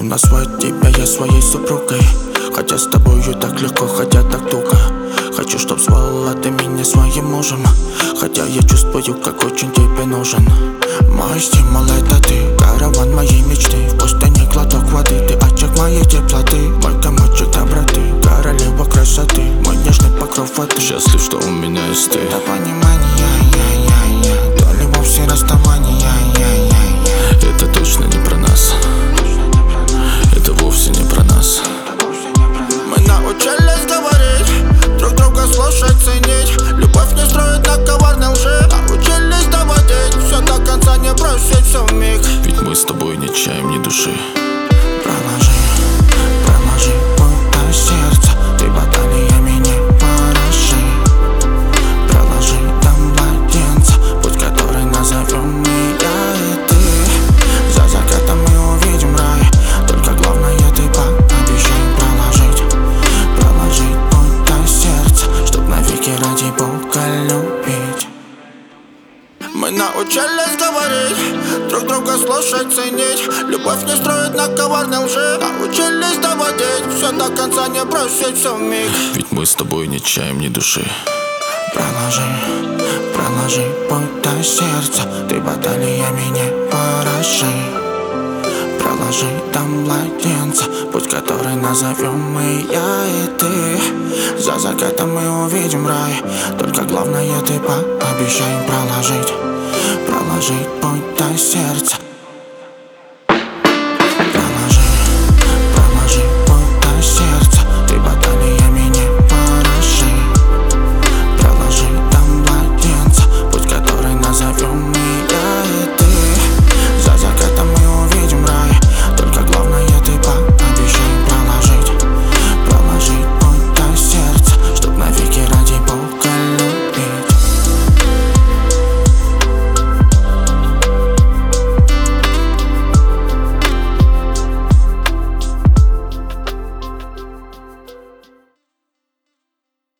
назвать тебя я своей супругой, хотя с тобою так легко, хотя так туго. Хочу, чтоб звала ты меня своим мужем, хотя я чувствую, как очень тебе нужен. Мой стимул — это ты, караван моей мечты. В пустыне глоток воды, ты очаг моей теплоты, мой комочек доброты, королева красоты, мой нежный покров воды. Счастлив, что у меня есть ты. Это понимание, то ли вовсе расставание. Это точно не про нас, это вовсе не про нас. Мы научились говорить, друг друга слушать, ценить. Любовь не строит на коварной лжи. Научились доводить все до конца, не бросить все вмиг. Ведь мы с тобой не чаем ни души. Проложи путь до сердца, ты баталиями не поражи. Проложи там младенца, путь, который назовем я и ты. За закатом мы увидим рай, только главное ты пообещай проложить путь до сердца, чтоб навеки ради Бога любить. Мы научились говорить, друг друга слушать, ценить. Любовь не строит на коварной лжи. Научились доводить все до конца, не бросить все вмиг. Ведь мы с тобой не чаем ни души. Проложи путь до сердца, ты баталиями не поражи. Проложи там младенца, путь, который назовем я и ты. За закатом мы увидим рай, только главное ты пообещай проложить путь до сердца,